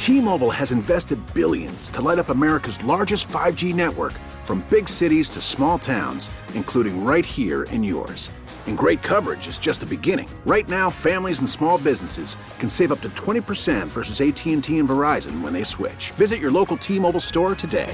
T-Mobile has invested billions to light up America's largest 5G network, from big cities to small towns, including right here in yours. And great coverage is just the beginning. Right now, families and small businesses can save up to 20% versus AT&T and Verizon when they switch. Visit your local T-Mobile store today.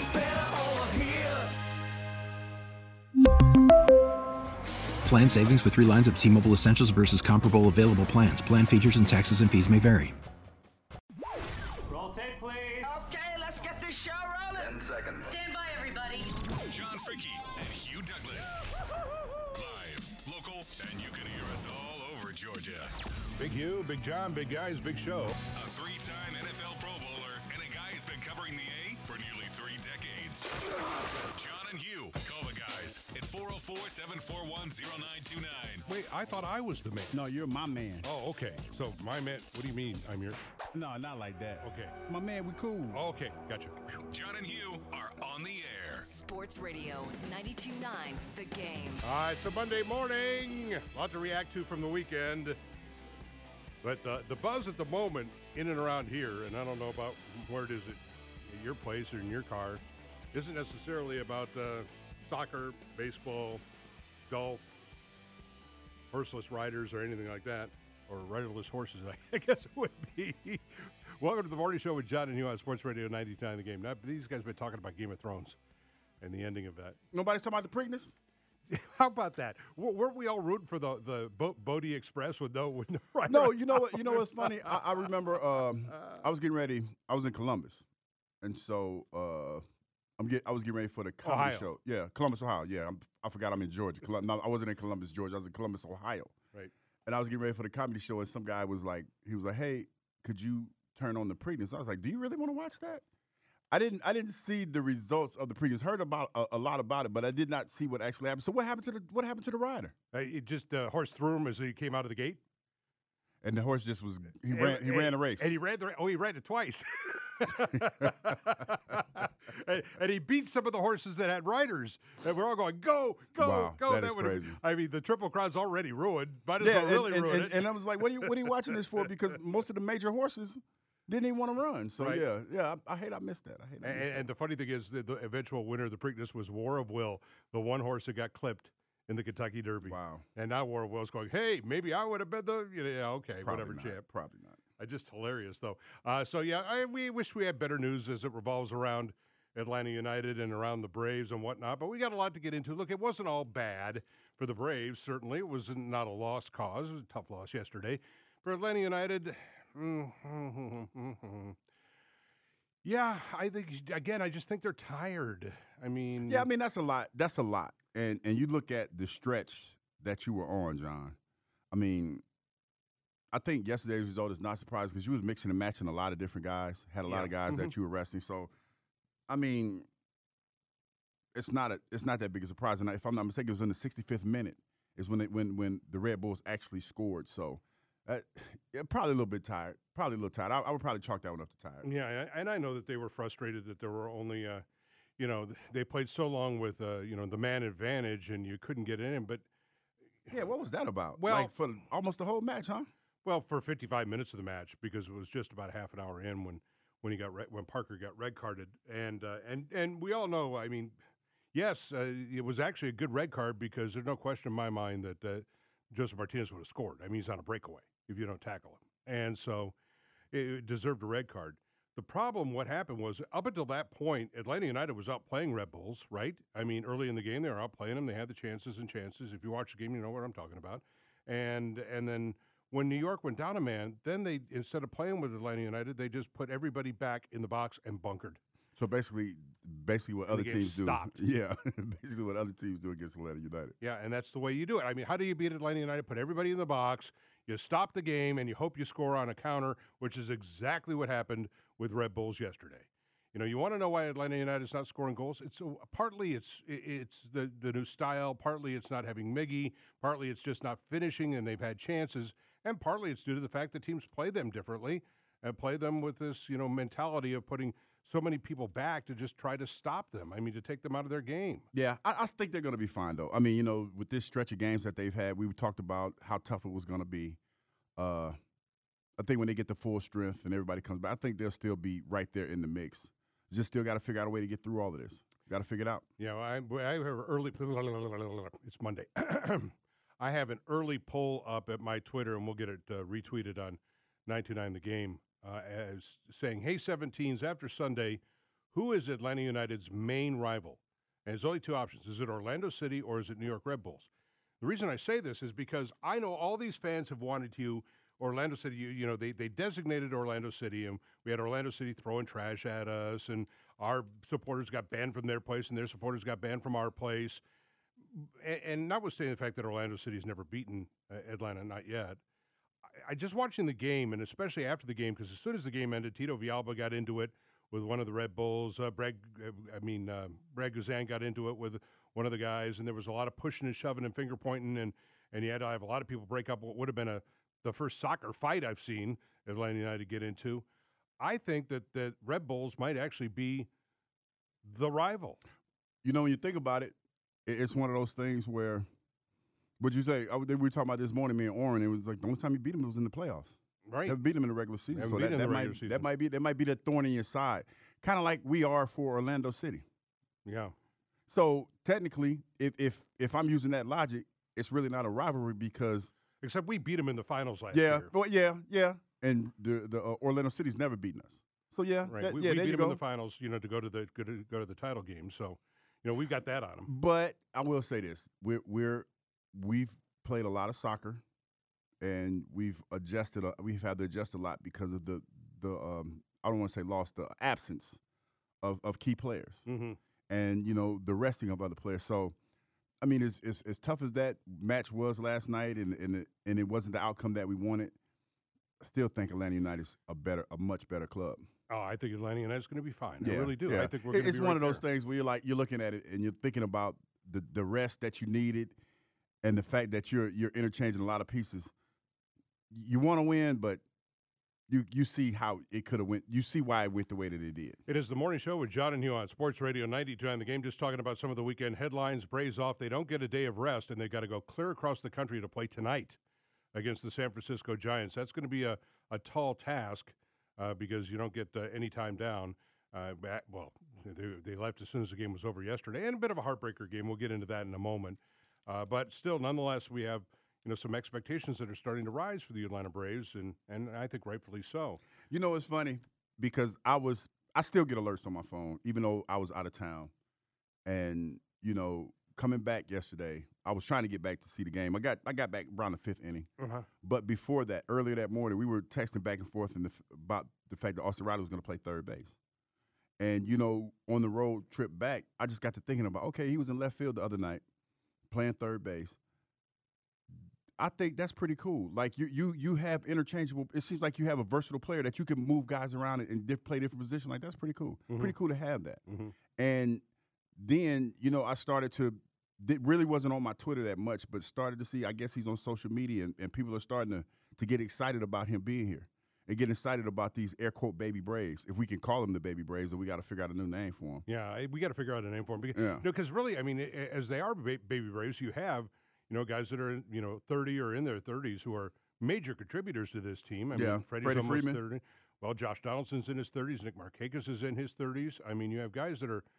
Plan savings with 3 lines of T-Mobile Essentials versus comparable available plans. Plan features and taxes and fees may vary. Roll tape, please. Okay, let's get this show rolling. 10 seconds. Stand by, everybody. John Fricke and Hugh Douglas. Live, local, and you can hear us all over Georgia. Big Hugh, Big John, big guys, big show. A 3-time NFL Pro Bowler and a guy who's been covering the A for nearly 3 decades. John and Hugh. Call the guys at 404-741-0929. Wait, I thought I was the man. No, you're my man. Oh, okay. So my man, what do you mean I'm your... No, not like that. Okay. My man, we cool. Oh, okay, gotcha. John and Hugh are on the air. Sports Radio 92.9 The Game. All right, so Monday morning, a lot to react to from the weekend. But the buzz at the moment in and around here, and I don't know about where it is at your place or in your car, isn't necessarily about soccer, baseball, golf, horseless riders, or anything like that, or riderless horses, I guess it would be. Welcome to the morning show with John and Hugh on Sports Radio 99 The Game. Now, these guys have been talking about Game of Thrones and the ending of that. Nobody's talking about the Preakness? How about that? Weren't we all rooting for the Bodie Express with no rider? No, you know what? You know what's funny? I remember I was getting ready. I was in Columbus, and so I was getting ready for the comedy show. Yeah, Columbus, Ohio. Yeah, I forgot I'm in Georgia. No, I wasn't in Columbus, Georgia. I was in Columbus, Ohio. Right. And I was getting ready for the comedy show, and some guy was like, "Hey, could you turn on the Preakness?" I was like, "Do you really want to watch that?" I didn't see the results of the Preakness. Heard about a lot about it, but I did not see what actually happened. So what happened to the rider? It just horse threw him as he came out of the gate, and the horse just ran a race, and he ran it twice. and he beat some of the horses that had riders, and we're all going, go, wow, go. That is crazy. I mean, the Triple Crown's already ruined. Might as well really ruin it. And I was like, what are you watching this for? Because most of the major horses didn't even want to run. So, right. yeah, I hate I missed that. And the funny thing is, the eventual winner of the Preakness was War of Will, the one horse that got clipped in the Kentucky Derby. Wow. And now War of Will's going, hey, maybe I would have been Probably whatever, not. champ. Probably not. Just hilarious, though. We wish we had better news as it revolves around Atlanta United and around the Braves and whatnot, but we got a lot to get into. Look, it wasn't all bad for the Braves, certainly. It was not a lost cause. It was a tough loss yesterday. For Atlanta United, yeah, I just think they're tired. I mean... Yeah, I mean, that's a lot. That's a lot. And you look at the stretch that you were on, John. I mean... I think yesterday's result is not surprising because you was mixing and matching a lot of different guys, had a lot of guys that you were resting. So, I mean, it's not that big a surprise. And if I'm not mistaken, it was in the 65th minute is when the Red Bulls actually scored. So, probably a little bit tired. Probably a little tired. I would probably chalk that one up to tired. Yeah, and I know that they were frustrated that there were only, they played so long with, the man advantage and you couldn't get in. But yeah, what was that about? Well, like for almost the whole match, huh? Well, for 55 minutes of the match, because it was just about half an hour in when Parker got red carded, and we all know. I mean, yes, it was actually a good red card because there's no question in my mind that Joseph Martinez would have scored. I mean, he's on a breakaway if you don't tackle him, and so it deserved a red card. The problem, what happened was, up until that point, Atlanta United was outplaying Red Bulls, right? I mean, early in the game, they were outplaying them. They had the chances. If you watch the game, you know what I'm talking about. And then when New York went down a man, then they, instead of playing with Atlanta United, they just put everybody back in the box and bunkered. So basically what other teams do. Stopped. Yeah, basically what other teams do against Atlanta United. Yeah, and that's the way you do it. I mean, how do you beat Atlanta United? Put everybody in the box, you stop the game, and you hope you score on a counter, which is exactly what happened with Red Bulls yesterday. You know, you want to know why Atlanta United is not scoring goals? Partly it's the new style, partly it's not having Miggy, partly it's just not finishing and they've had chances, and partly it's due to the fact that teams play them differently and play them with this, mentality of putting so many people back to just try to stop them. I mean, to take them out of their game. Yeah, I think they're going to be fine, though. I mean, with this stretch of games that they've had, we talked about how tough it was going to be. I think when they get the full strength and everybody comes back, I think they'll still be right there in the mix. Just still got to figure out a way to get through all of this. Got to figure it out. Yeah, I have early. It's Monday. I have an early poll up at my Twitter, and we'll get it retweeted on 929 The Game, as saying, "Hey, 17s, after Sunday, who is Atlanta United's main rival?" And there's only two options: is it Orlando City or is it New York Red Bulls? The reason I say this is because I know all these fans have wanted you. Orlando City, you know, they designated Orlando City, and we had Orlando City throwing trash at us, and our supporters got banned from their place, and their supporters got banned from our place. And notwithstanding the fact that Orlando City's never beaten Atlanta, not yet, I just watching the game, and especially after the game, because as soon as the game ended, Tito Villalba got into it with one of the Red Bulls. Brad Guzan got into it with one of the guys, and there was a lot of pushing and shoving and finger pointing, and you had to have a lot of people break up what would have been the first soccer fight I've seen Atlanta United get into. I think that the Red Bulls might actually be the rival. You know, when you think about it, it's one of those things where, what'd you say? We were talking about this morning, me and Oren. It was like the only time you beat them was in the playoffs. Right. Never beat them in the regular season. So that might be the thorn in your side. Kind of like we are for Orlando City. Yeah. So technically, if I'm using that logic, it's really not a rivalry because – except we beat them in the finals last year. Well, yeah. And the Orlando City's never beaten us. So yeah, right. We beat them in the finals, you know, to go to the title game. So, you know, we've got that on them. But I will say this: we've played a lot of soccer, and we've had to adjust a lot because of the I don't want to say lost, the absence of key players, and you know the resting of other players. So. I mean, as tough as that match was last night, and it wasn't the outcome that we wanted, I still think Atlanta United's a much better club. Oh, I think Atlanta United's going to be fine. Yeah, I really do. Yeah. I think we're going to be It's one of those things where you're looking at it and you're thinking about the rest that you needed, and the fact that you're interchanging a lot of pieces. You want to win, but you see how it could have went. You see why it went the way that it did. It is the morning show with John and Hugh on Sports Radio 92 The Game. Just talking about some of the weekend headlines. Braves off. They don't get a day of rest, and they've got to go clear across the country to play tonight against the San Francisco Giants. That's going to be a tall task because you don't get any time down. They left as soon as the game was over yesterday, and a bit of a heartbreaker game. We'll get into that in a moment. But still, nonetheless, we have some expectations that are starting to rise for the Atlanta Braves, and I think rightfully so. You know, it's funny because I still get alerts on my phone, even though I was out of town. And, you know, coming back yesterday, I was trying to get back to see the game. I got back around the fifth inning. But before that, earlier that morning, we were texting back and forth about the fact that Austin Riley was going to play third base. And, you know, on the road trip back, I just got to thinking about, okay, he was in left field the other night playing third base. I think that's pretty cool. Like you have interchangeable. It seems like you have a versatile player that you can move guys around and play different positions. Like that's pretty cool. Pretty cool to have that. And then I started to. It really wasn't on my Twitter that much, but started to see. I guess he's on social media, and people are starting to get excited about him being here and get excited about these air quote baby Braves. If we can call them the baby Braves, or we got to figure out a new name for them. Yeah, we got to figure out a name for them. Because really, I mean, as they are baby Braves, you have. Guys that are 30 or in their 30s who are major contributors to this team. I mean, Freddie almost Freeman. 30. Well, Josh Donaldson's in his 30s. Nick Markakis is in his 30s. I mean, you have guys that are,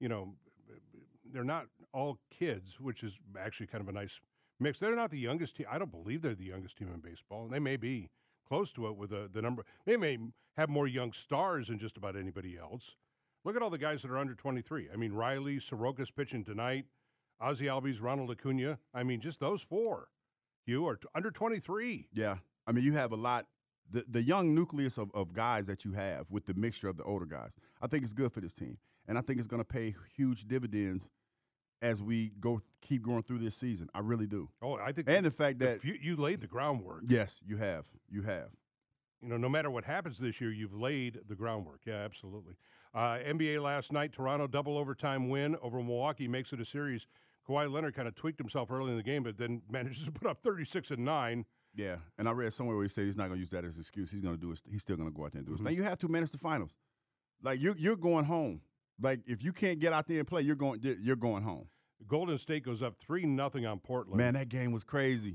they're not all kids, which is actually kind of a nice mix. They're not the youngest team. I don't believe they're the youngest team in baseball. They may be close to it with the number. They may have more young stars than just about anybody else. Look at all the guys that are under 23. I mean, Riley, Soroka's pitching tonight. Ozzie Albies, Ronald Acuna. I mean, just those four, Hugh, are under 23. Yeah. I mean, you have a lot. The young nucleus of guys that you have with the mixture of the older guys, I think it's good for this team. And I think it's going to pay huge dividends as we keep going through this season. I really do. Oh, I think. And the fact that you laid the groundwork. Yes, you have. You have. No matter what happens this year, you've laid the groundwork. Yeah, absolutely. NBA last night, Toronto double overtime win over Milwaukee makes it a series. Kawhi Leonard kind of tweaked himself early in the game, but then manages to put up 36 and 9. Yeah, and I read somewhere where he said he's not going to use that as an excuse. He's going to do it. He's still going to go out there and do it. Now you have to manage the finals. Like you're going home. Like if you can't get out there and play, you're going home. Golden State goes up 3-0 on Portland. Man, that game was crazy.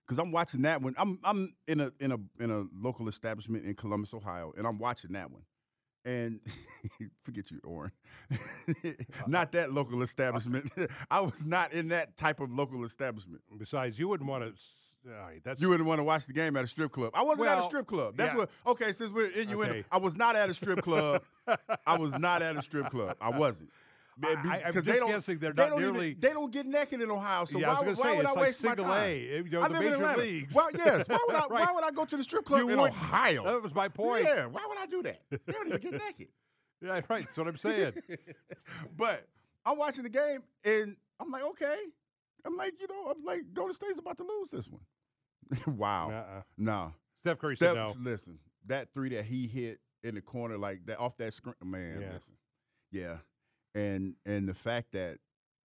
because I'm watching that one. I'm in a local establishment in Columbus, Ohio, and I'm watching that one. And forget you, Oren. Not that local establishment. I was not in that type of local establishment. Besides, you wouldn't want to. You wouldn't want to watch the game at a strip club. I wasn't at a strip club. That's what. Okay, since we're innuendo, I was not at a strip club. I was not at a strip club. I wasn't. I'm just guessing they're not nearly. They don't get naked in Ohio, so why would I like waste my single time? A, the major leagues. Well, yes. Why would I? Right. Why would I go to the strip club in Ohio? That was my point. Yeah. Why would I do that? They don't even get naked. Yeah, right. That's what I'm saying. But I'm watching the game, and I'm like, okay. I'm like, Golden State's about to lose this one. Wow. No. Steph Curry said no. Listen, that three that he hit in the corner like that off that screen, man. Yeah. Listen. Yeah. And the fact that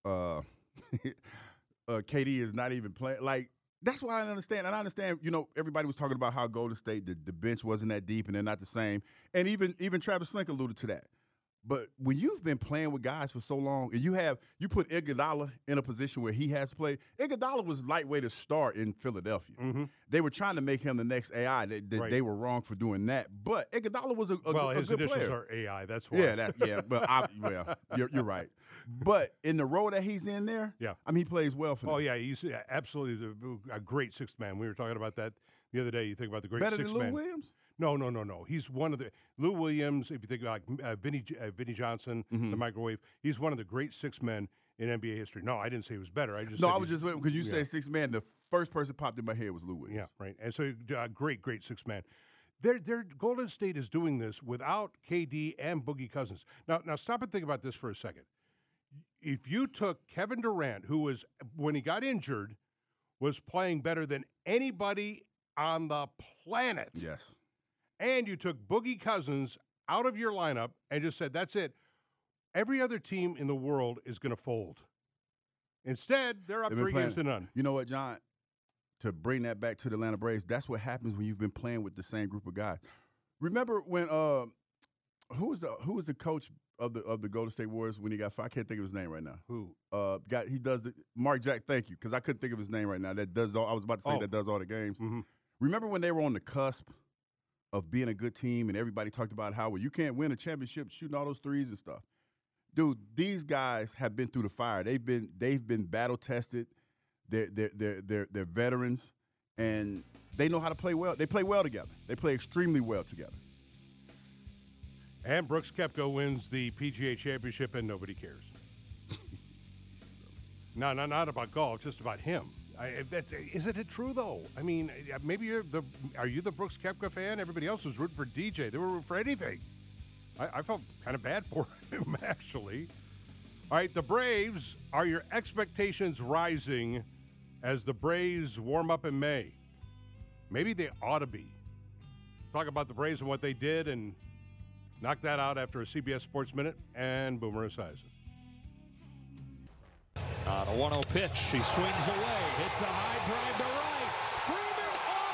KD is not even playing, like, that's why I understand. And I understand, everybody was talking about how Golden State, the bench wasn't that deep and they're not the same. And even Travis Slinker alluded to that. But when you've been playing with guys for so long and you put Iguodala in a position where he has to play, Iguodala was lightweight to start in Philadelphia. Mm-hmm. They were trying to make him the next AI. They were wrong for doing that. But Iguodala was a good player. Well, his initials are AI. That's why. Yeah. But you're right. But in the role that he's in there, he plays well for them. Oh, yeah, he's absolutely a great sixth man. We were talking about that the other day. You think about the great better sixth than Lou man. Williams? No. He's one of the Lou Williams. If you think about Vinnie Johnson, the microwave, he's one of the great six men in NBA history. No, I didn't say he was better. I was just because you say six man. The first person popped in my head was Lou Williams. Yeah, right. And so great six man. Their Golden State is doing this without KD and Boogie Cousins. Now stop and think about this for a second. If you took Kevin Durant, who was, when he got injured, was playing better than anybody on the planet. Yes. And you took Boogie Cousins out of your lineup and just said, that's it. Every other team in the world is going to fold. Instead, they're up 3-0. You know what, John? To bring that back to the Atlanta Braves, that's what happens when you've been playing with the same group of guys. Remember when who was the coach of the Golden State Warriors when he got fired? I can't think of his name right now. Who? He does Mark Jack. Thank you, because I couldn't think of his name right now. That does all. I was about to say that does all the games. Mm-hmm. Remember when they were on the cusp of being a good team, and everybody talked about how you can't win a championship shooting all those threes and stuff. Dude, these guys have been through the fire. They've been battle tested. They're veterans, and they know how to play well. They play well together. They play extremely well together. And Brooks Koepka wins the PGA Championship, and nobody cares. No, not about golf, just about him. Isn't it true, though? I mean, maybe are you the Brooks Koepka fan? Everybody else was rooting for DJ. They were rooting for anything. I felt kind of bad for him, actually. All right, the Braves, are your expectations rising as the Braves warm up in May? Maybe they ought to be. Talk about the Braves and what they did and knock that out after a CBS Sports Minute and Boomer Esiason. On a 1-0 pitch, she swings away, hits a high drive to right. Freeman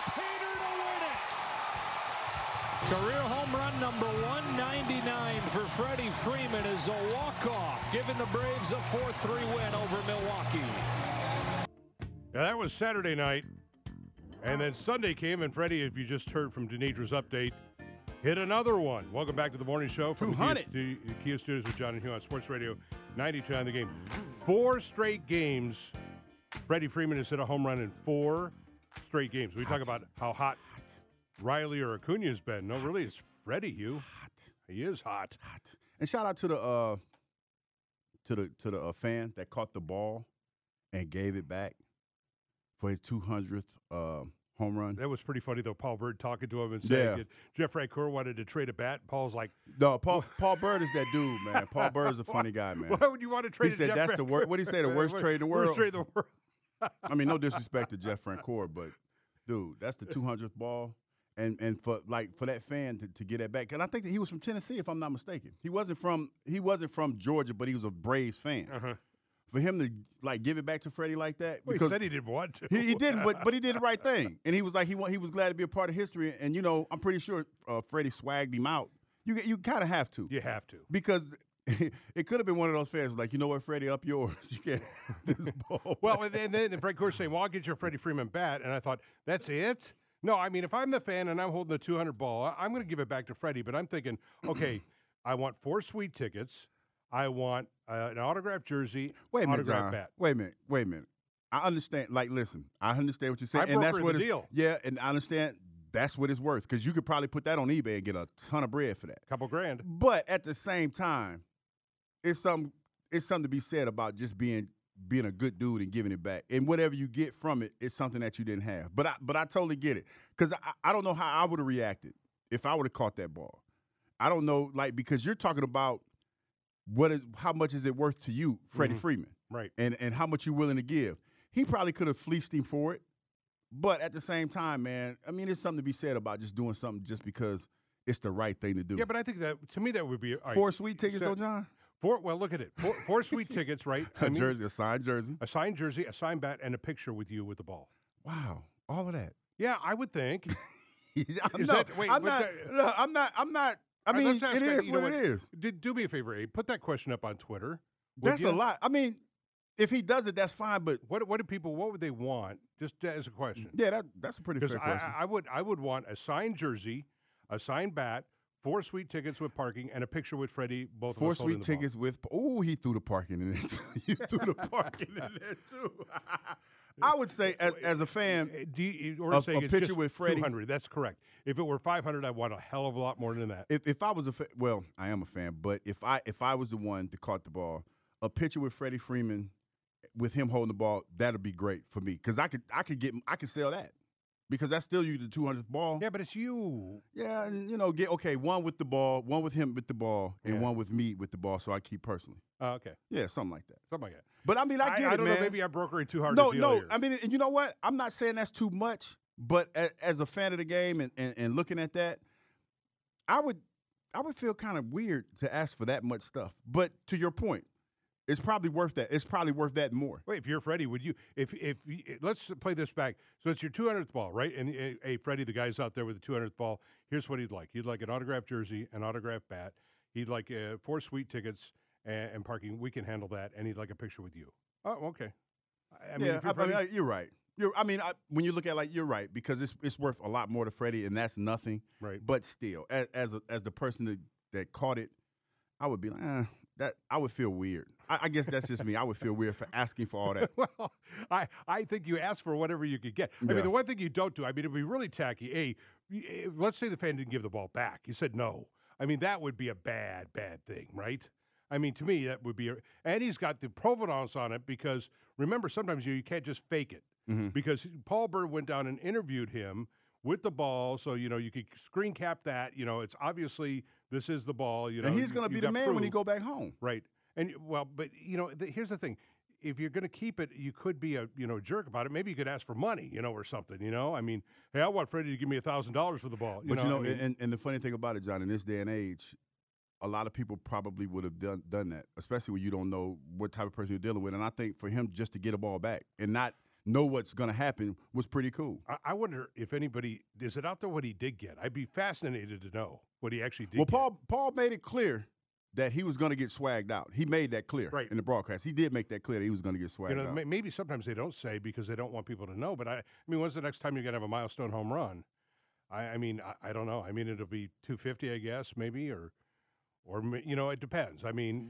off Hader to win it. Career home run number 199 for Freddie Freeman is a walk-off, giving the Braves a 4-3 win over Milwaukee. Now, that was Saturday night, and then Sunday came, and Freddie, if you just heard from Denitra's update, hit another one. Welcome back to the morning show from the Kia Studios with John and Hugh on Sports Radio 92 on the game. 4 straight games. Freddie Freeman has hit a home run in 4 straight games. We talk about how hot Riley or Acuna has been. No, really, it's Freddie, Hugh. Hot. He is hot. And shout out to the fan that caught the ball and gave it back for his 200th home run. That was pretty funny, though. Paul Bird talking to him and saying Jeff Francoeur wanted to trade a bat. Paul's like, no, Paul Bird is that dude, man. Paul Bird is a funny guy, man. Why would you want to trade? He said Jeff that's the worst. What did he say? The worst trade in the world. Worst trade in the world. I mean, no disrespect to Jeff Francoeur, but dude, that's the 200th ball, and for that fan to get that back. And I think that he was from Tennessee, if I'm not mistaken. He wasn't from Georgia, but he was a Braves fan. Uh-huh. For him to give it back to Freddie like that, well, because he said he didn't want to. He didn't, but he did the right thing, and he was like he was glad to be a part of history. And I'm pretty sure Freddie swagged him out. You kind of have to. You have to, because it could have been one of those fans like, you know what, Freddie, up yours. You can't have this ball. Well, and then Fred Coors saying, well, I'll get you a Freddie Freeman bat. And I thought, that's it? No, I mean, if I'm the fan and I'm holding the 200 ball, I'm going to give it back to Freddie. But I'm thinking, okay, I want 4 sweet tickets. I want an autographed jersey, Wait a minute, autographed John. bat. Wait a minute. I understand. Like, listen, I understand what you're saying. I and that's brokered what the it's, deal. Yeah, and I understand that's what it's worth because you could probably put that on eBay and get a ton of bread for that. Couple grand. But at the same time, it's something to be said about just being a good dude and giving it back. And whatever you get from it, it's something that you didn't have. But I totally get it. Because I don't know how I would have reacted if I would have caught that ball. I don't know, like, because you're talking about how much is it worth to you, Freddie Freeman. Right. And how much you're willing to give. He probably could have fleeced him for it. But at the same time, man, I mean, there's something to be said about just doing something just because it's the right thing to do. Yeah, but I think that, to me, that would be all right. 4 sweet tickets, though, John? Well, look at it. 4 sweet tickets, right? A jersey, a signed jersey. A signed jersey, a signed bat, and a picture with you with the ball. Wow, all of that. Yeah, I would think. I'm not. I mean, it is what it is. Do me a favor, Abe. Put that question up on Twitter. That's a lot. I mean, if he does it, that's fine. But what would they want? Just as a question. Yeah, that's a pretty fair question. I would want a signed jersey, a signed bat, 4 sweet tickets with parking, and a picture with Freddie. Both 4 of us holding sweet the tickets with. Oh, he threw the parking in there too. He threw the parking in there too. I would say, as a fan, or saying a it's picture just with Freddie. 200. That's correct. If it were 500, I want a hell of a lot more than that. If I was I am a fan, but if I was the one that caught the ball, a picture with Freddie Freeman, with him holding the ball, that'd be great for me because I could sell that because that's still you the 200th ball. Yeah, but it's you. Yeah, and get one with the ball, one with him with the ball, and one with me with the ball, so I keep personally. Oh, okay. Yeah, something like that. Something like that. But I mean, I get it, I don't man. know. Maybe I'm brokering too hard. No. Here. I mean, and you know what? I'm not saying that's too much, but as a fan of the game and looking at that, I would feel kind of weird to ask for that much stuff. But to your point, it's probably worth that. It's probably worth that more. Wait, if you're Freddie, would you? If let's play this back. So it's your 200th ball, right? And hey, Freddie, the guy's out there with the 200th ball. Here's what he'd like. He'd like an autographed jersey, an autographed bat. He'd like 4 sweet tickets and parking. We can handle that. And he'd like a picture with you. Oh, okay. I mean, you're right. When you look at you're right because it's worth a lot more to Freddie, and that's nothing. Right. But still, as the person that caught it, I would be like, that I would feel weird. I guess that's just me. I would feel weird for asking for all that. Well, I think you ask for whatever you could get. I mean, the one thing you don't do, I mean, it'd be really tacky. Let's say the fan didn't give the ball back. You said no. I mean, that would be a bad thing, right? I mean, to me, that would be and he's got the provenance on it because, remember, sometimes you can't just fake it. Mm-hmm. Because Paul Byrd went down and interviewed him with the ball, so, you could screen cap that. it's obviously this is the ball. And he's going to be the man when he go back home. Right. And, but, here's the thing. If you're going to keep it, you could be a jerk about it. Maybe you could ask for money, or something, I mean, hey, I want Freddie to give me $1,000 for the ball. And the funny thing about it, John, in this day and age, a lot of people probably would have done that, especially when you don't know what type of person you're dealing with. And I think for him just to get a ball back and not know what's going to happen was pretty cool. I wonder if anybody – is it out there what he did get? I'd be fascinated to know what he actually did get. Paul made it clear that he was going to get swagged out. He made that clear in the broadcast. He did make that clear that he was going to get swagged out. Maybe sometimes they don't say because they don't want people to know. But, I mean, when's the next time you're going to have a milestone home run? I mean, I don't know. I mean, it'll be 250, I guess, maybe, or it depends. I mean,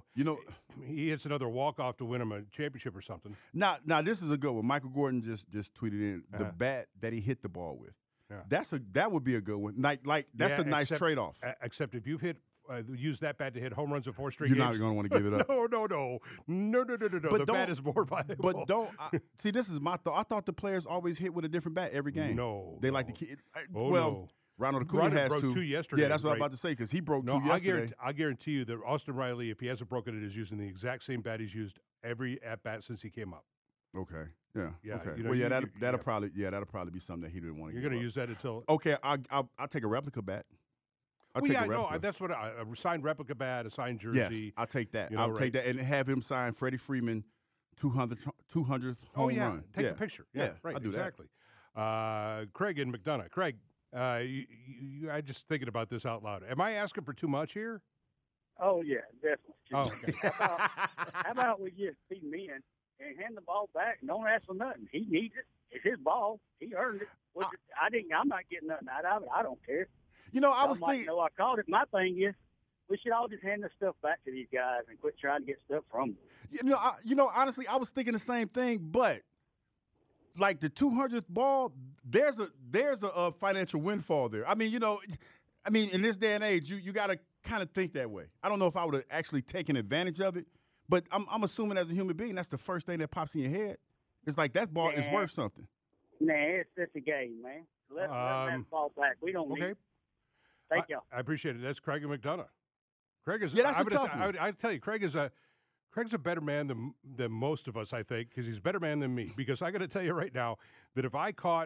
he hits another walk-off to win him a championship or something. Now, this is a good one. Michael Gordon just tweeted in the bat that he hit the ball with. Yeah. That would be a good one. That's a nice trade-off. Except if you've used that bat to hit home runs in 4 straight games. You're not going to want to give it up. No. The bat is more valuable. But don't see. This is my thought. I thought the players always hit with a different bat every game. No, they like to keep. No. Ronald Acuna has broke 2 yesterday. Yeah, that's what I'm about to say because he broke 2 yesterday. I guarantee you that Austin Riley, if he hasn't broken it, is using the exact same bat he's used every at bat since he came up. Okay. Yeah. Okay. That'll probably be something that he didn't want to. You're going to use that until. Okay. I'll take a replica bat. That's what a signed replica bat, a signed jersey. Yes, I'll take that. I'll take that and have him sign Freddie Freeman 200th home run. Take the picture. Yeah, right. I'll do exactly. Craig in McDonough. Craig, I just thinking about this out loud. Am I asking for too much here? Oh, yeah, definitely. Oh, okay. How about we just be men and hand the ball back and don't ask for nothing? He needs it. It's his ball. He earned it. I'm not getting nothing out of it. I don't care. You know, I was Some might thinking. know I called it. My thing is, we should all just hand this stuff back to these guys and quit trying to get stuff from them. Honestly, I was thinking the same thing, but like the 200th ball, there's a financial windfall there. I mean, in this day and age, you got to kind of think that way. I don't know if I would have actually taken advantage of it, but I'm assuming as a human being, that's the first thing that pops in your head. It's like that ball is worth something. Nah, it's just a game, man. Let that ball back. We don't need it. Thank you. I appreciate it. That's Craig and McDonough. Craig is. Yeah, that's a tough one. I tell you, Craig's a better man than most of us, I think, because he's a better man than me. Because I got to tell you right now that if I caught,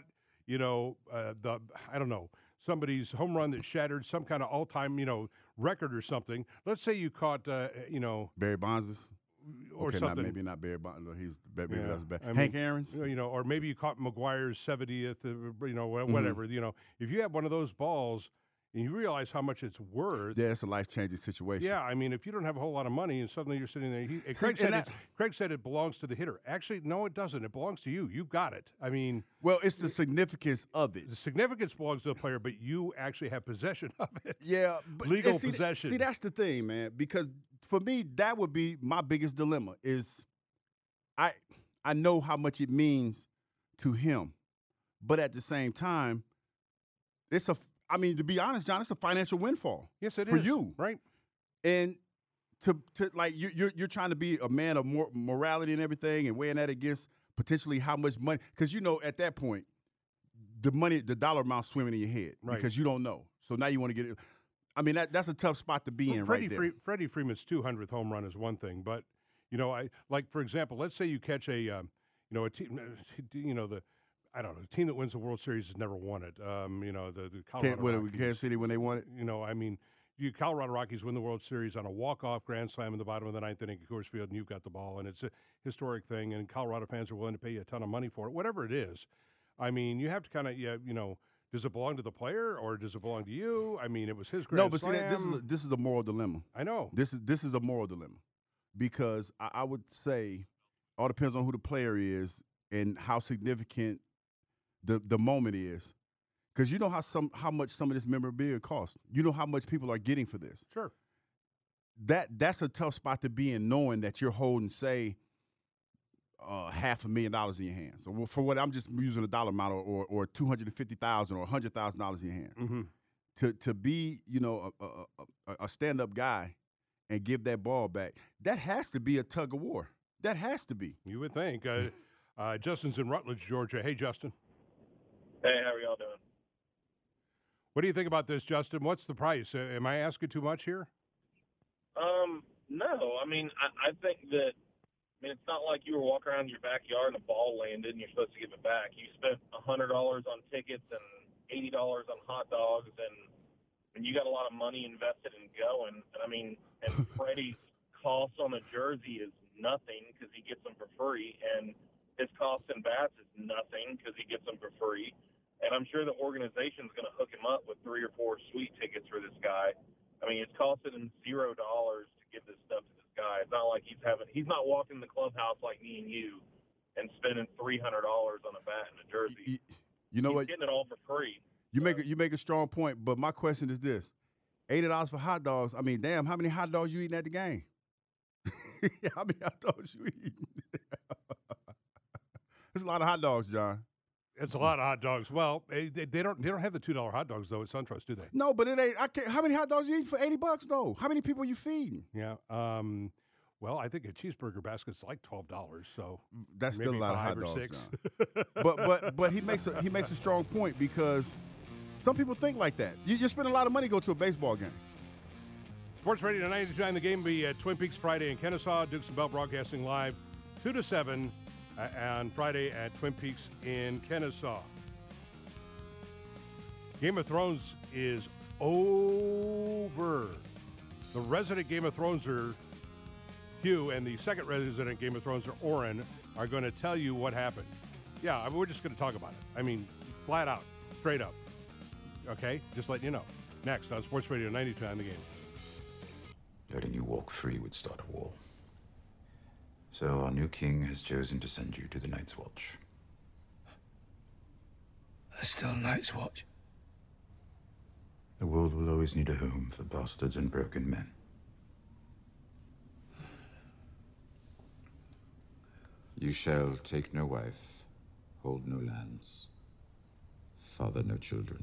somebody's home run that shattered some kind of all-time, record or something. Let's say you caught, Barry Bonds or okay, something. Maybe not Barry Bonds. Maybe that's bad. I mean, Hank Aaron's, or maybe you caught McGuire's 70th, whatever. If you have one of those balls. And you realize how much it's worth. Yeah, it's a life-changing situation. Yeah, I mean, if you don't have a whole lot of money and suddenly you're sitting there. Craig said it belongs to the hitter. Actually, no, it doesn't. It belongs to you. You got it. I mean. Well, it's the significance of it. The significance belongs to the player, but you actually have possession of it. Yeah. But legal possession. See, that's the thing, man, because for me, that would be my biggest dilemma is I know how much it means to him, but at the same time, to be honest, John, it's a financial windfall. Yes, it is. For is. you. Right. And to like you're trying to be a man of morality and everything and weighing that against potentially how much money. Because, at that point, the dollar amount swimming in your head. Right. Because you don't know. So now you want to get it. I mean, that's a tough spot to be in right there. Freddie Freeman's 200th home run is one thing. But, for example, let's say you catch a team, I don't know. The team that wins the World Series has never won it. The Colorado Rockies. Kansas City when they won it? Colorado Rockies win the World Series on a walk-off grand slam in the bottom of the ninth inning at Coors Field, and you've got the ball, and it's a historic thing, and Colorado fans are willing to pay you a ton of money for it. Whatever it is, I mean, you have to kind of, does it belong to the player or does it belong to you? I mean, it was his grand slam. No, but see, this is a moral dilemma. I know. This is a moral dilemma because I would say all depends on who the player is and how significant the moment is, because you know how much some of this memorabilia costs. You know how much people are getting for this. Sure. That's a tough spot to be in, knowing that you're holding, say, $500,000 in your hands. So for what I'm just using a dollar amount, or $250,000 or $100,000 in your hands. Mm-hmm. To be a stand-up guy and give that ball back, that has to be a tug of war. That has to be. You would think. Justin's in Rutledge, Georgia. Hey, Justin. Hey, how are y'all doing? What do you think about this, Justin? What's the price? Am I asking too much here? No. I mean, I think that, it's not like you were walking around your backyard and a ball landed and you're supposed to give it back. You spent $100 on tickets and $80 on hot dogs, and you got a lot of money invested in going. And Freddie's cost on a jersey is nothing because he gets them for free, and his cost in bats is nothing because he gets them for free. And I'm sure the organization's going to hook him up with 3 or 4 sweet tickets for this guy. It's costing him $0 to give this stuff to this guy. It's not like he's not walking the clubhouse like me and you and spending $300 on a bat and a jersey. You know he's what? Getting it all for free. You make a strong point, but my question is this: $80 for hot dogs. Damn, how many hot dogs you eating at the game? How many hot dogs you eating? It's a lot of hot dogs, John. It's a lot of hot dogs. Well, they don't have the $2 hot dogs though at SunTrust, do they? No, but it ain't. How many hot dogs you eating for $80 though? How many people are you feeding? Yeah. Well, I think a cheeseburger basket's like $12. So that's still a lot of hot dogs. But he makes a strong point, because some people think like that. You spend a lot of money to go to a baseball game. Sports Radio 99 The Game will be at Twin Peaks Friday in Kennesaw. Dukes and Bell broadcasting live 2 to 7 on Friday at Twin Peaks in Kennesaw. Game of Thrones is over. The resident Game of Thrones Hugh and the second resident Game of Thrones Oren are going to tell you what happened. Yeah, we're just going to talk about it. Flat out, straight up. Okay? Just letting you know. Next on Sports Radio 92 on The Game. Letting you walk free would start a war. So our new king has chosen to send you to the Night's Watch. There's still Night's Watch. The world will always need a home for bastards and broken men. You shall take no wife, hold no lands, father no children.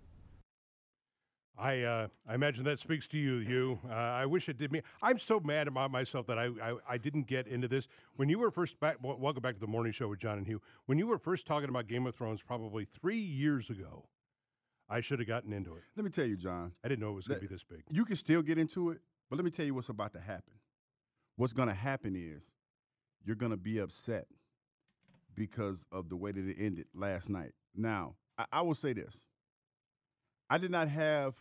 I imagine that speaks to you, Hugh. I wish it did me. I'm so mad about myself that I didn't get into this. When you were first back, welcome back to the morning show with John and Hugh. When you were first talking about Game of Thrones probably 3 years ago, I should have gotten into it. Let me tell you, John. I didn't know it was going to be this big. You can still get into it, but let me tell you what's about to happen. What's going to happen is you're going to be upset because of the way that it ended last night. Now, I will say this. I did not have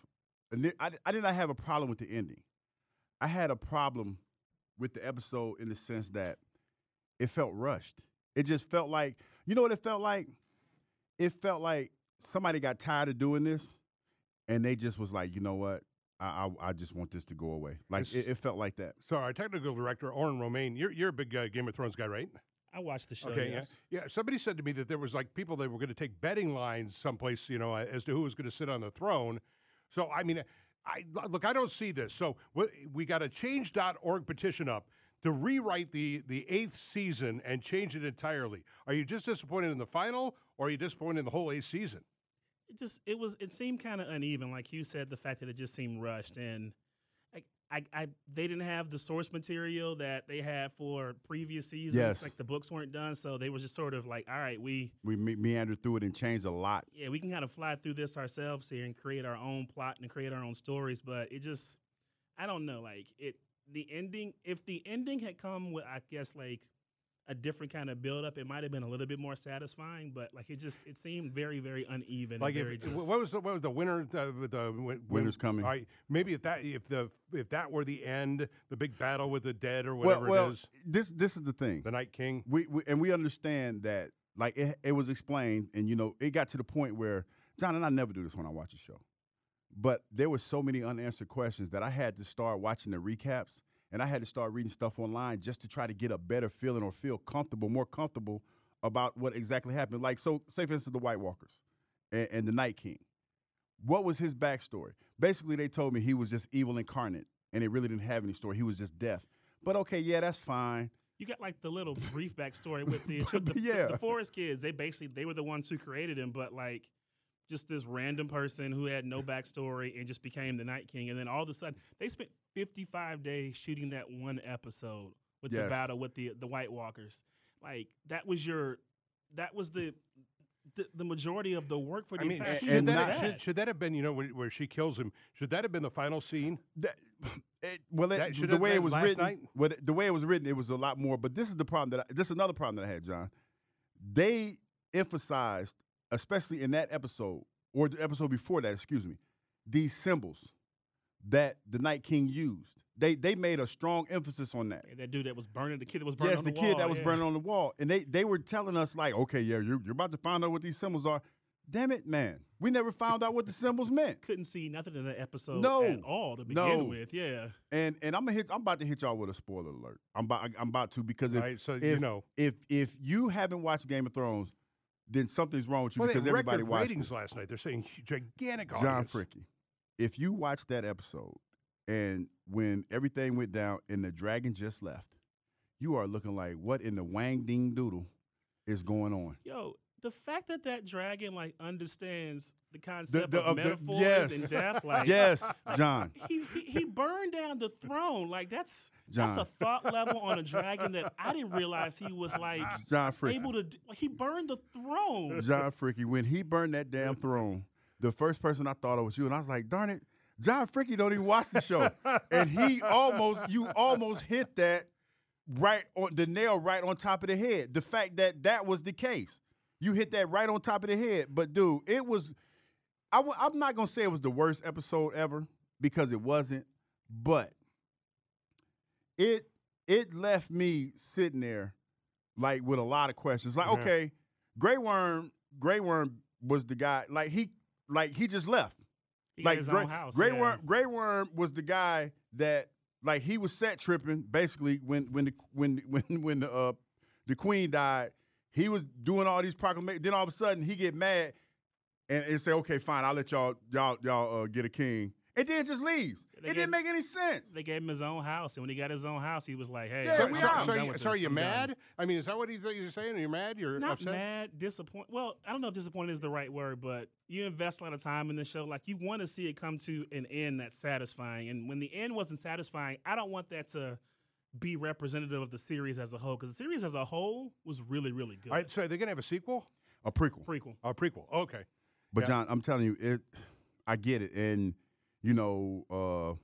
a problem with the ending. I had a problem with the episode in the sense that it felt rushed. It just felt like, you know what it felt like? It felt like somebody got tired of doing this, and they just was like, you know what? I just want this to go away. Like it felt like that. So our technical director, Oren Romaine, you're a big Game of Thrones guy, right? I watched the show. Okay, yes. yeah. Somebody said to me that there was like people that were going to take betting lines someplace, as to who was going to sit on the throne. So I mean, I don't see this. So we got a Change.org petition up to rewrite the 8th season and change it entirely. Are you just disappointed in the final, or are you disappointed in the whole 8th season? It seemed kind of uneven, like you said. The fact that it just seemed rushed, and they didn't have the source material that they had for previous seasons. Yes. Like the books weren't done, so they were just sort of like, all right, we meandered through it and changed a lot. Yeah, we can kind of fly through this ourselves here and create our own plot and create our own stories. But it just, I don't know, like the ending. If the ending had come with, I guess, like a different kind of build-up, it might have been a little bit more satisfying. But like it seemed very, very uneven. Like what was the winner? Winter's coming. All right, maybe if that were the end, the big battle with the dead or whatever it is. This is the thing. The Night King. We understand that, like it was explained, and it got to the point where John and I never do this when I watch a show, but there were so many unanswered questions that I had to start watching the recaps. And I had to start reading stuff online just to try to get a better feeling or feel more comfortable about what exactly happened. Like, so say, for instance, the White Walkers and the Night King. What was his backstory? Basically, they told me he was just evil incarnate, and it really didn't have any story. He was just death. But, okay, yeah, that's fine. You got, like, the little brief backstory with the Forest Kids. They were the ones who created him, but, like, just this random person who had no backstory and just became the Night King. And then all of a sudden, they spent 55 days shooting that one episode with the battle with the White Walkers. Like, that was the majority of the work for the entire season. Should that have been, where she kills him, should that have been the final scene? The way it was written, it was a lot more. But this is the problem this is another problem that I had, John. They emphasized, especially in that episode, or the episode before that, these symbols that the Night King used. They made a strong emphasis on that. Yeah, that dude that was burning, the kid that was burning on the wall. Yes, the kid that was burning on the wall. And they were telling us, like, okay, yeah, you're about to find out what these symbols are. Damn it, man. We never found out what the symbols meant. Couldn't see nothing in the episode at all to begin with, yeah. And I'm about to hit y'all with a spoiler alert. I'm about to, because if you haven't watched Game of Thrones, then something's wrong with you, because everybody watched ratings last night. They're saying gigantic audience. John Fricke, if you watched that episode and when everything went down and the dragon just left, you are looking like, what in the wang ding doodle is going on? Yo, the fact that dragon like understands the concept of metaphors and death, like yes, John, he burned down the throne. Like that's a thought level on a dragon that I didn't realize he was like John Fricke. able to. He burned the throne. John Fricke, when he burned that damn throne, the first person I thought of was you, and I was like, darn it, John Fricke don't even watch the show, and you almost hit that right on the nail, right on top of the head. The fact that was the case. You hit that right on top of the head. But, dude, it was – I'm not going to say it was the worst episode ever, because it wasn't. But it left me sitting there, like, with a lot of questions. Like, okay, Grey Worm was the guy. Like, he just left. He got his own house. Grey Worm was the guy that like he was set tripping basically when the queen died. He was doing all these proclamations. Then all of a sudden he get mad and say, "Okay, fine, I'll let y'all get a king." And then just leaves. It didn't make any sense. They gave him his own house, and when he got his own house, he was like, "Hey, so are you mad? I mean, is that what you're saying? Are you mad? You're not upset? Mad, disappointed. Well, I don't know if disappointed is the right word, but you invest a lot of time in the show. Like, you want to see it come to an end that's satisfying. And when the end wasn't satisfying, I don't want that to be representative of the series as a whole, because the series as a whole was really, really good. All right, so they're going to have a sequel? A prequel. A prequel. Okay. But, John, I'm telling you, I get it. And, you know,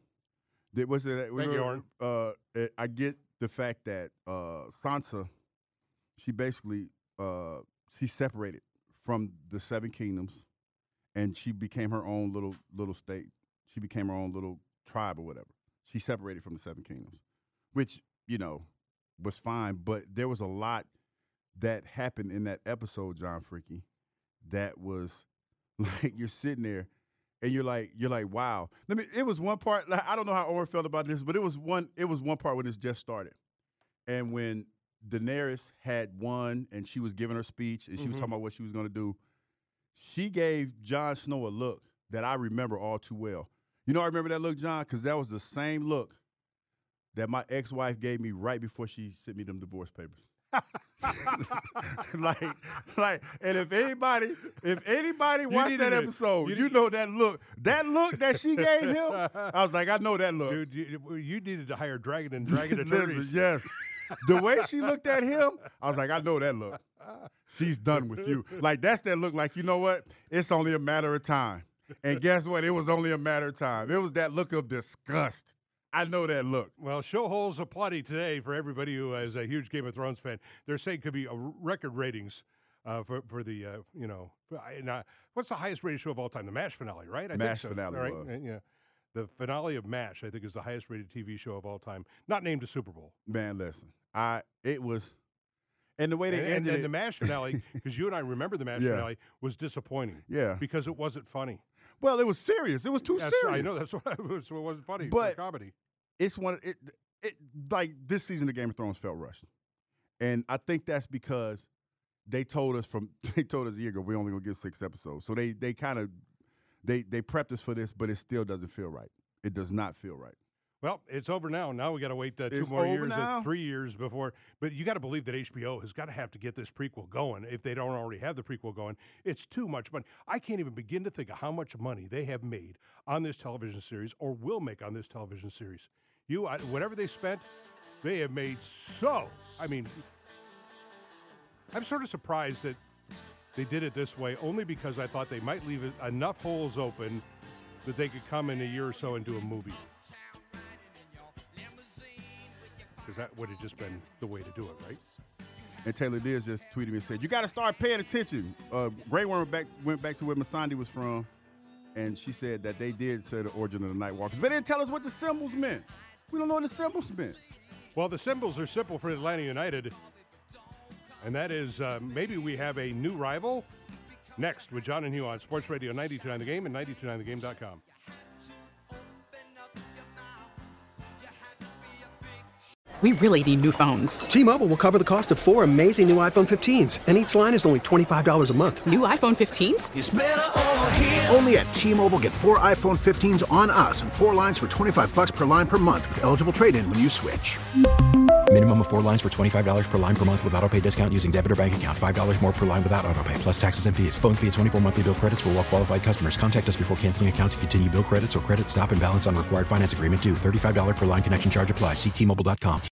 I get the fact that Sansa, she basically she separated from the Seven Kingdoms, and she became her own little state. She became her own little tribe or whatever. She separated from the Seven Kingdoms, which, you know, was fine. But there was a lot that happened in that episode, John Freaky, that was like, you're sitting there. And you're like, wow. It was one part. Like, I don't know how Oren felt about this, but it was one part when this just started, and when Daenerys had won and she was giving her speech and she was talking about what she was going to do. She gave Jon Snow a look that I remember all too well. You know, I remember that look, John, because that was the same look that my ex-wife gave me right before she sent me them divorce papers. And if anybody watched that episode, you know that look that she gave him. I was like, I know that look. Dude, you needed to hire Dragon and Dragon attorneys. Yes, the way she looked at him, I was like, I know that look. She's done with you. Like, that's that look. Like, you know what? It's only a matter of time. And guess what? It was only a matter of time. It was that look of disgust. I know that look. Well, show holes aplenty today for everybody who is a huge Game of Thrones fan. They're saying could be record ratings for the, what's the highest rated show of all time? The MASH finale, right? I MASH think so, finale, right? was. Yeah. The finale of MASH, I think, is the highest rated TV show of all time. Not named a Super Bowl. Man, listen. It was, and the way they ended it. And the MASH finale, because you and I remember the MASH finale, was disappointing. Yeah. Because it wasn't funny. Well, it was serious. It was too serious. I know. That's why it wasn't funny. But it was comedy. It's like this season of Game of Thrones felt rushed. And I think that's because they told us a year ago we're only gonna get 6 episodes. So they prepped us for this, but it still doesn't feel right. It does not feel right. Well, it's over now. Now we got to wait 2 more years, 3 years before. But you got to believe that HBO has got to have to get this prequel going if they don't already have the prequel going. It's too much money. I can't even begin to think of how much money they have made on this television series or will make on this television series. Whatever they spent, they have made so. I mean, I'm sort of surprised that they did it this way, only because I thought they might leave enough holes open that they could come in a year or so and do a movie. Because that would have just been the way to do it, right? And Taylor Diaz just tweeted me and said, you got to start paying attention. Grey Worm went back to where Missandei was from, and she said that they did say the origin of the Night Walkers. But they didn't tell us what the symbols meant. We don't know what the symbols meant. Well, the symbols are simple for Atlanta United, and that is maybe we have a new rival. Next with John and Hugh on Sports Radio 92.9 The Game and 92.9thegame.com. We really need new phones. T-Mobile will cover the cost of 4 amazing new iPhone 15s, and each line is only $25 a month. New iPhone 15s? It's better over here. Only at T-Mobile, get 4 iPhone 15s on us and 4 lines for $25 per line per month with eligible trade-in when you switch. Minimum of 4 lines for $25 per line per month with auto-pay discount using debit or bank account. $5 more per line without auto-pay, plus taxes and fees. Phone fee at 24 monthly bill credits for well-qualified customers. Contact us before canceling account to continue bill credits or credit stop and balance on required finance agreement due. $35 per line connection charge applies. See T-Mobile.com.